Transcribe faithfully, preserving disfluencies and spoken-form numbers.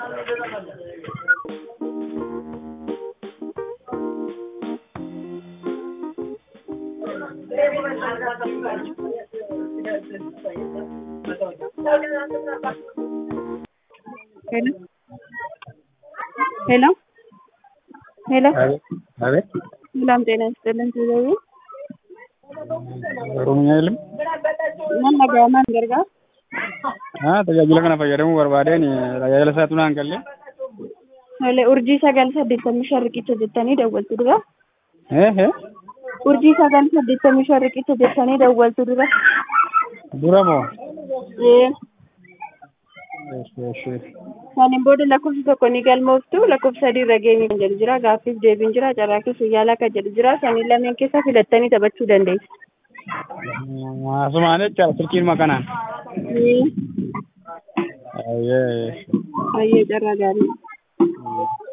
Hello. Hello. Hello. A ver, Selam ጤና ይስጥልን ትዘዩ ኦሮምኛ የለም። nama gaman garga Ah, tajaajila kana fayyadamuu barbaadeen tajaajila isaa tunaan galle. hole urjii sagal saddeettamii shan riqicha jettanii dawwaltu dura Eh eh. urjii sagal saddeettamii shan riqicha jettanii dawwaltu dura Dura moo? ee Eesh eesh. sanin booda lakkoofsa tokko ni galmooftu lakkoofsa sadii irra geenye kan jedhu jira gaaffiif deebiin jira carraaqii fayyaa kan jedhu jira sanin lameen keessa filattanii taphachuu dandeessu. Asumaan jecha silkiin makanaan. ee Ayyee. ayyee carraa gaarii.